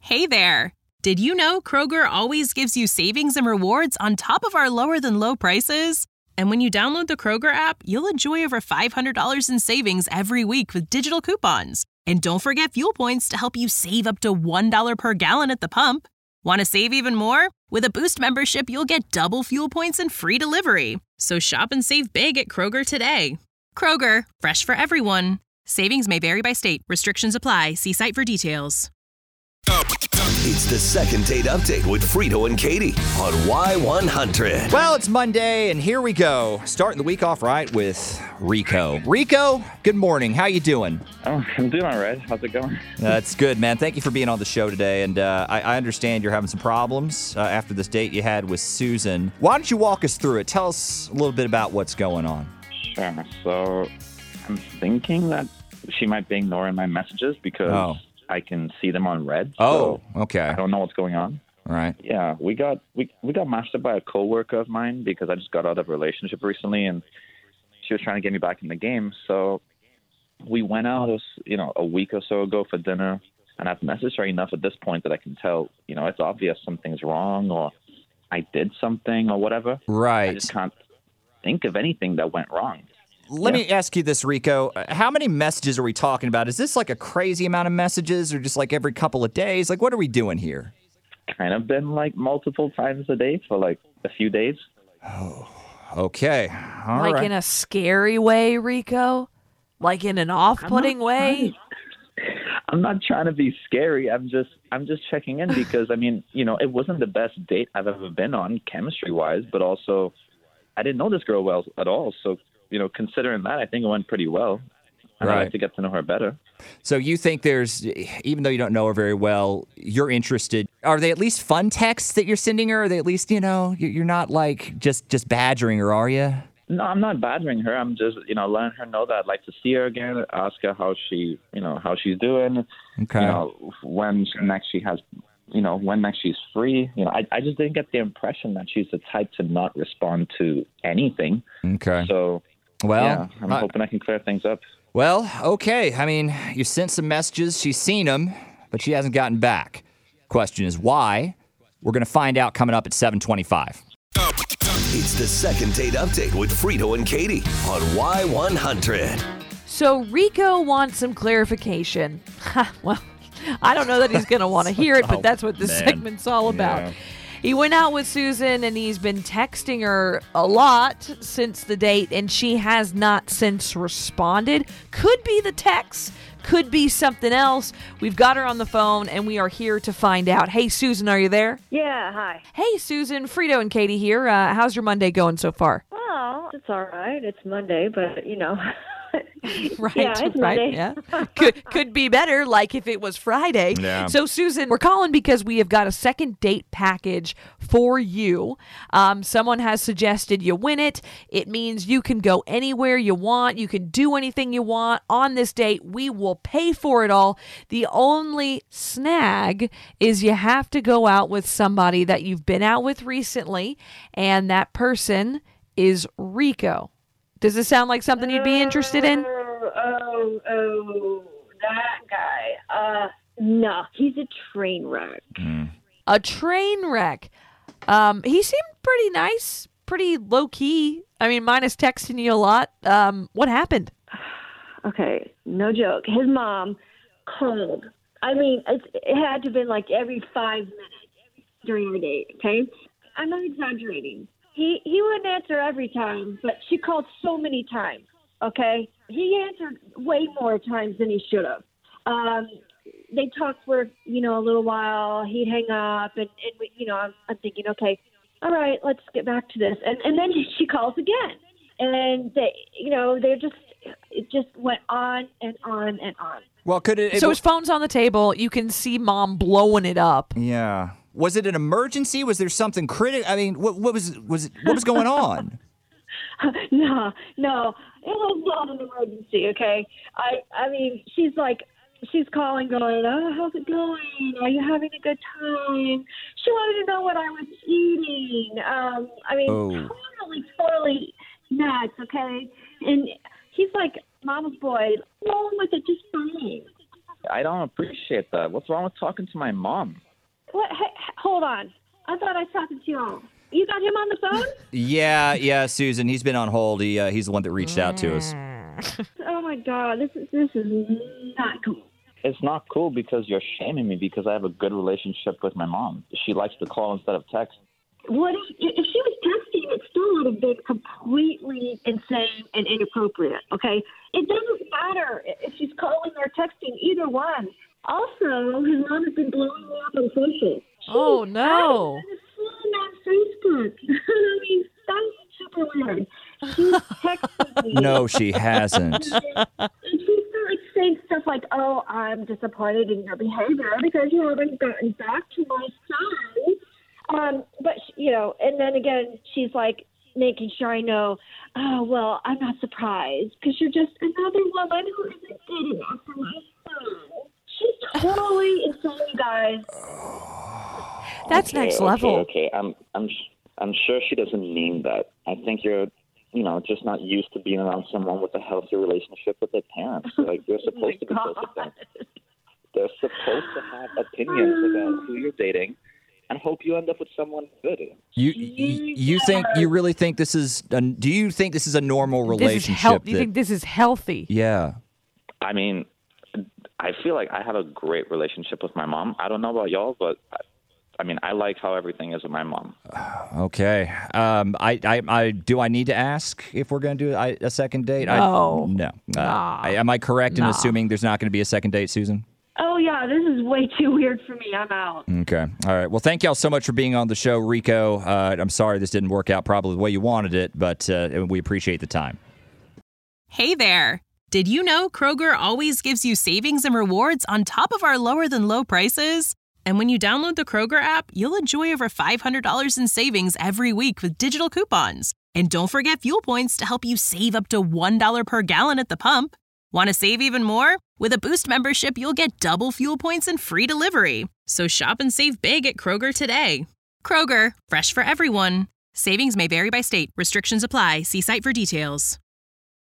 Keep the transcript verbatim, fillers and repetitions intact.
Hey there! Did you know Kroger always gives you savings and rewards on top of our lower-than-low prices? And when you download the Kroger app, you'll enjoy over five hundred dollars in savings every week with digital coupons. And don't forget fuel points to help you save up to one dollar per gallon at the pump. Want to save even more? With a Boost membership, you'll get double fuel points and free delivery. So shop and save big at Kroger today. Kroger, fresh for everyone. Savings may vary by state. Restrictions apply. See site for details. It's the second date update with Frito and Katie on Y one hundred. Well, it's Monday, and here we go. Starting the week off right with Rico. Rico, good morning. How you doing? Oh, I'm doing all right. How's it going? That's good, man. Thank you for being on the show today. And uh, I, I understand you're having some problems uh, after this date you had with Susan. Why don't you walk us through it? Tell us a little bit about what's going on. Sure. So I'm thinking that she might be ignoring my messages because Oh. I can see them on red. Oh, so okay. I don't know what's going on. All right. Yeah, we got we we got matched up by a coworker of mine because I just got out of a relationship recently, and she was trying to get me back in the game. So we went out, it was, you know, a week or so ago for dinner, and I've messaged her enough at this point that I can tell, you know, it's obvious something's wrong or I did something or whatever. Right. I just can't think of anything that went wrong. Let Yeah. me ask you this, Rico. Uh, How many messages are we talking about? Is this like a crazy amount of messages or just like every couple of days? Like, what are we doing here? Kind of been like multiple times a day for like a few days. Okay. All like right. in a scary way, Rico? Like in an off-putting way? I'm not trying to be scary. I'm just I'm just checking in because I mean, you know, it wasn't the best date I've ever been on chemistry wise, but also I didn't know this girl well at all. So, you know, considering that, I think it went pretty well. And I'd Right. like to get to know her better. So you think there's, even though you don't know her very well, you're interested. Are they at least fun texts that you're sending her? Are they at least, you know, you- you're not like just, just badgering her, are you? No, I'm not badgering her. I'm just, you know, letting her know that I'd like to see her again, ask her how she, you know, how she's doing. Okay. You know, when next she has, you know, when next she's free. You know, I, I just didn't get the impression that she's the type to not respond to anything. Okay. So, Well, yeah, I'm uh, hoping I can clear things up. Well, okay. I mean, you sent some messages. She's seen them, but she hasn't gotten back. Question is why? We're going to find out coming up at seven twenty-five. It's the second date update with Frito and Katie on Y one hundred. So Rico wants some clarification. Ha, well, I don't know that he's going to want to hear it, but that's what this man. segment's all about. Yeah. He went out with Susan, and he's been texting her a lot since the date, and she has not since responded. Could be the text, could be something else. We've got her on the phone, and we are here to find out. Hey, Susan, are you there? Yeah, hi. Hey, Susan, Frito and Katie here. Uh, how's your Monday going so far? Well, it's all right. It's Monday, but, you know. Right, Yeah, it's right, Monday. yeah. Could could be better, like if it was Friday. Yeah. So, Susan, we're calling because we have got a second date package for you. Um, someone has suggested you win it. It means you can go anywhere you want. You can do anything you want on this date. We will pay for it all. The only snag is you have to go out with somebody that you've been out with recently, and that person is Rico. Does this sound like something you'd be interested in? Oh, oh, oh, that guy. Uh, no, he's a train wreck. A train wreck. Um, he seemed pretty nice, pretty low key. I mean, minus texting you a lot. Um, what happened? Okay, no joke. His mom called. I mean, it's, it had to have been like every five minutes during our date, okay? I'm not exaggerating. He he wouldn't answer every time, but she called so many times, okay? He answered way more times than he should have. Um, they talked for, you know, a little while. He'd hang up, and, and we, you know, I'm, I'm thinking, okay, all right, let's get back to this. And and then she calls again. And, they, you know, they just, it just went on and on and on. Well, could it... it So his phone's on the table. You can see mom blowing it up. yeah. Was it an emergency? Was there something critical? I mean, what, what was was it, what was going on? no, no, it was not an emergency, okay? I I mean, she's like, she's calling going, oh, how's it going? Are you having a good time? She wanted to know what I was eating. Um, I mean, Oh. totally, totally nuts, okay? And he's like, mama's boy, roll with it just fine. I don't appreciate that. What's wrong with talking to my mom? What? Hey, hold on. I thought I was talking to you all. You got him on the phone? Yeah, yeah, Susan. He's been on hold. He uh, he's the one that reached out to us. Oh my God, this is this is not cool. It's not cool because you're shaming me because I have a good relationship with my mom. She likes to call instead of text. What if, if she was texting? It still would have been completely insane and inappropriate. Okay, it doesn't matter if she's calling or texting. Either one. Also, his mom has been blowing me up on social. Oh, no. On Facebook. I mean, that's super weird. She's texting me. No, she hasn't. And she's like saying stuff like, "Oh, I'm disappointed in your behavior because you haven't gotten back to my son." Um, but you know, and then again, she's like making sure I know. Oh, well, I'm not surprised because you're just another woman who isn't good enough for my son. She's totally insane, you guys. That's okay, next okay, level. Okay, I'm, I'm, I'm sure she doesn't mean that. I think you're, you know, just not used to being around someone with a healthy relationship with their parents. Like you're supposed to be close to them. They're supposed to have opinions about who you're dating, and hope you end up with someone good. You you, you think you really think this is? A, do you think this is a normal This is relationship? health- you that- think this is healthy? Yeah. I mean, I feel like I have a great relationship with my mom. I don't know about y'all, but I, I mean, I like how everything is with my mom. Okay. Um. I. I. I do. I need to ask if we're going to do a, a second date. No. I, no. Uh, Nah. I, am I correct in Nah. assuming there's not going to be a second date, Susan? Oh yeah, this is way too weird for me. I'm out. Okay. All right. Well, thank y'all so much for being on the show, Rico. Uh, I'm sorry this didn't work out probably the way you wanted it, but uh, we appreciate the time. Hey there. Did you know Kroger always gives you savings and rewards on top of our lower than low prices? And when you download the Kroger app, you'll enjoy over five hundred dollars in savings every week with digital coupons. And don't forget fuel points to help you save up to one dollar per gallon at the pump. Want to save even more? With a Boost membership, you'll get double fuel points and free delivery. So shop and save big at Kroger today. Kroger, fresh for everyone. Savings may vary by state. Restrictions apply. See site for details.